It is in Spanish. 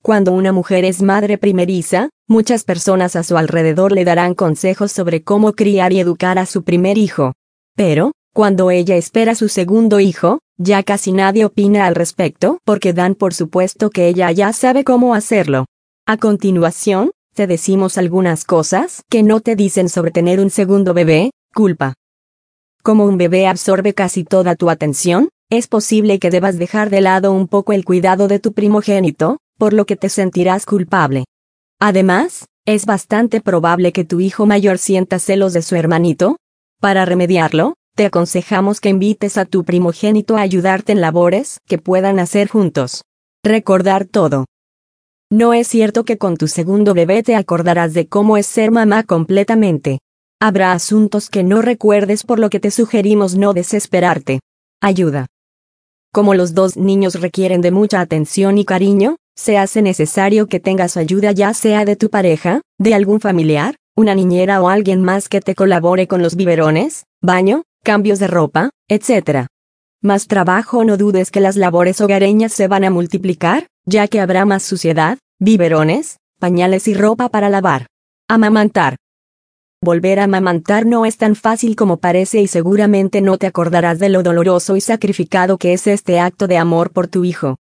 Cuando una mujer es madre primeriza, muchas personas a su alrededor le darán consejos sobre cómo criar y educar a su primer hijo. Pero, cuando ella espera su segundo hijo, ya casi nadie opina al respecto porque dan por supuesto que ella ya sabe cómo hacerlo. A continuación, te decimos algunas cosas que no te dicen sobre tener un segundo bebé. Culpa. Como un bebé absorbe casi toda tu atención, es posible que debas dejar de lado un poco el cuidado de tu primogénito, por lo que te sentirás culpable. Además, es bastante probable que tu hijo mayor sienta celos de su hermanito. Para remediarlo, te aconsejamos que invites a tu primogénito a ayudarte en labores que puedan hacer juntos. Recordar todo. No es cierto que con tu segundo bebé te acordarás de cómo es ser mamá completamente. Habrá asuntos que no recuerdes, por lo que te sugerimos no desesperarte. Ayuda. Como los dos niños requieren de mucha atención y cariño, se hace necesario que tengas ayuda, ya sea de tu pareja, de algún familiar, una niñera o alguien más que te colabore con los biberones, baño, cambios de ropa, etc. Más trabajo. No dudes que las labores hogareñas se van a multiplicar, ya que habrá más suciedad, biberones, pañales y ropa para lavar. Amamantar. Volver a amamantar no es tan fácil como parece y seguramente no te acordarás de lo doloroso y sacrificado que es este acto de amor por tu hijo.